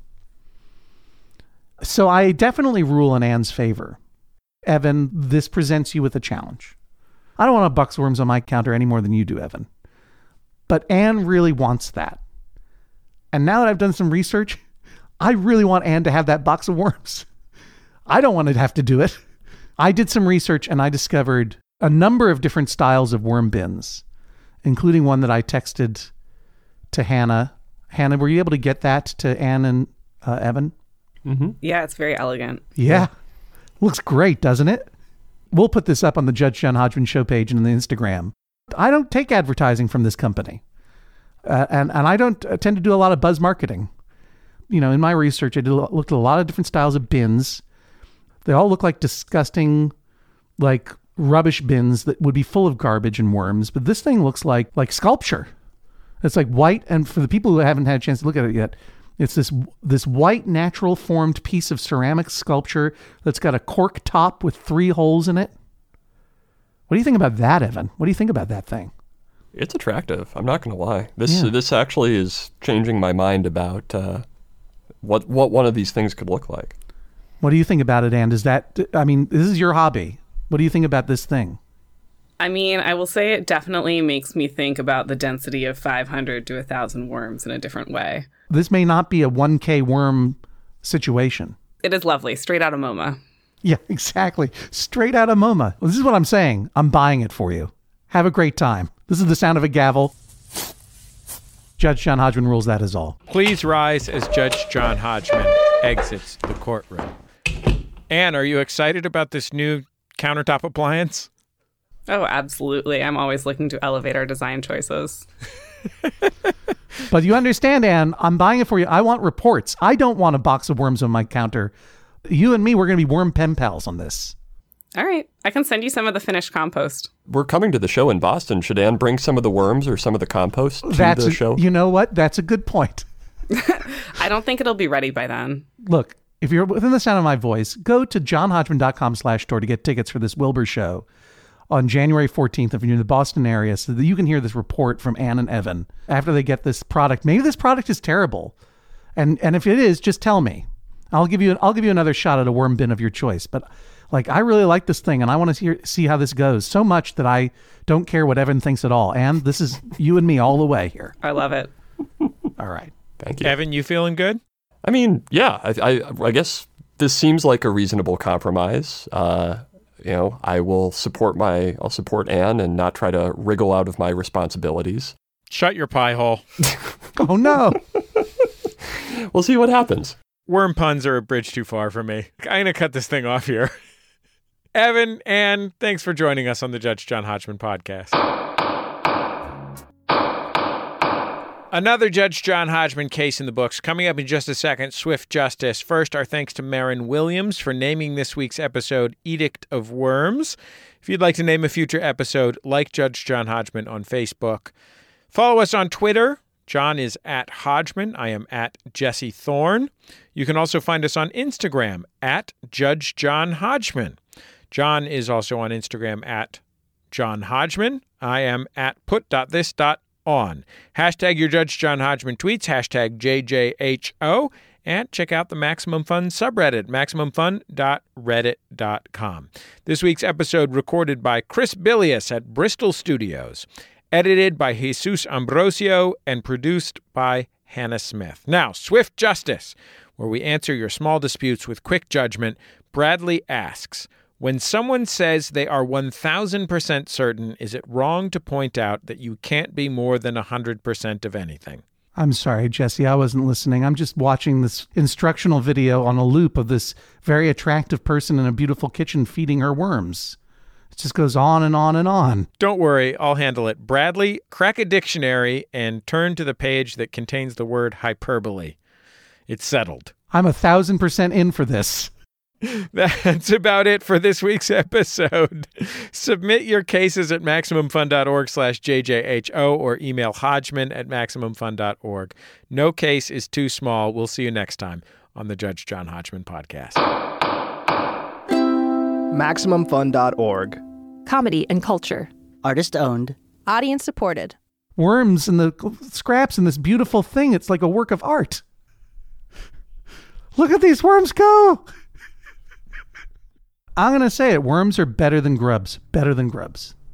So I definitely rule in Anne's favor. Evan, this presents you with a challenge. I don't want a box of worms on my counter any more than you do, Evan. But Anne really wants that. And now that I've done some research, I really want Anne to have that box of worms. I don't want to have to do it. I did some research and I discovered a number of different styles of worm bins, including one that I texted to Hannah. Hannah, were you able to get that to Anne and uh, Evan? Mm-hmm. Yeah, it's very elegant. Yeah. Looks great, doesn't it? We'll put this up on the Judge John Hodgman show page and the Instagram. I don't take advertising from this company. Uh, and, and I don't uh, tend to do a lot of buzz marketing. You know, in my research, I did, looked at a lot of different styles of bins. They all look like disgusting, like rubbish bins that would be full of garbage and worms. But this thing looks like like sculpture. It's like white. And for the people who haven't had a chance to look at it yet, it's this this white, natural formed piece of ceramic sculpture that's got a cork top with three holes in it. What do you think about that, Evan? What do you think about that thing? It's attractive. I'm not going to lie. This Yeah. this actually is changing my mind about uh, what what one of these things could look like. What do you think about it, Anne? Is that, I mean, this is your hobby. What do you think about this thing? I mean, I will say it definitely makes me think about the density of five hundred to one thousand worms in a different way. This may not be a one K worm situation. It is lovely, straight out of MoMA. Yeah, exactly. Straight out of MoMA. Well, this is what I'm saying. I'm buying it for you. Have a great time. This is the sound of a gavel. Judge John Hodgman rules, that is all. Please rise as Judge John Hodgman exits the courtroom. Anne, are you excited about this new countertop appliance? Oh, absolutely. I'm always looking to elevate our design choices. But you understand, Anne, I'm buying it for you. I want reports. I don't want a box of worms on my counter. You and me, we're going to be worm pen pals on this. All right. I can send you some of the finished compost. We're coming to the show in Boston. Should Anne bring some of the worms or some of the compost to That's the a, show? You know what? That's a good point. I don't think it'll be ready by then. Look, if you're within the sound of my voice, go to johnhodgman.com slash store to get tickets for this Wilbur show on January fourteenth if you're in the Boston area, so that you can hear this report from Anne and Evan after they get this product. Maybe this product is terrible. And and if it is, just tell me. I'll give you an, I'll give you another shot at a worm bin of your choice. But like, I really like this thing and I want to see, see how this goes so much that I don't care what Evan thinks at all. And this is you and me all the way here. I love it. All right. Thank you. Evan, you feeling good? I mean, yeah, I, I, I guess this seems like a reasonable compromise. Uh, you know, I will support my, I'll support Anne and not try to wriggle out of my responsibilities. Shut your pie hole. Oh, no. We'll see what happens. Worm puns are a bridge too far for me. I'm going to cut this thing off here. Evan, Anne, thanks for joining us on the Judge John Hodgman podcast. Another Judge John Hodgman case in the books. Coming up in just a second, Swift Justice. First, our thanks to Marin Williams for naming this week's episode Edict of Worms. If you'd like to name a future episode, like Judge John Hodgman on Facebook. Follow us on Twitter. John is at Hodgman. I am at Jesse Thorne. You can also find us on Instagram at Judge John Hodgman. John is also on Instagram at John Hodgman. I am at put.this.on. Hashtag your Judge John Hodgman tweets, hashtag J J H O, and check out the Maximum Fun subreddit, maximum fun dot reddit dot com. This week's episode recorded by Chris Bilius at Bristol Studios, edited by Jesus Ambrosio, and produced by Hannah Smith. Now, Swift Justice, where we answer your small disputes with quick judgment. Bradley asks, When someone says they are one thousand percent certain, is it wrong to point out that you can't be more than one hundred percent of anything? I'm sorry, Jesse, I wasn't listening. I'm just watching this instructional video on a loop of this very attractive person in a beautiful kitchen feeding her worms. It just goes on and on and on. Don't worry, I'll handle it. Bradley, crack a dictionary and turn to the page that contains the word hyperbole. It's settled. I'm a thousand percent in for this. That's about it for this week's episode. Submit your cases at MaximumFun.org slash JJHO or email Hodgman at MaximumFun dot org. No case is too small. We'll see you next time on the Judge John Hodgman podcast. Maximum Fun dot org. Comedy and culture. Artist owned. Audience supported. Worms and the scraps and this beautiful thing. It's like a work of art. Look at these worms go. I'm going to say it. Worms are better than grubs. Better than grubs.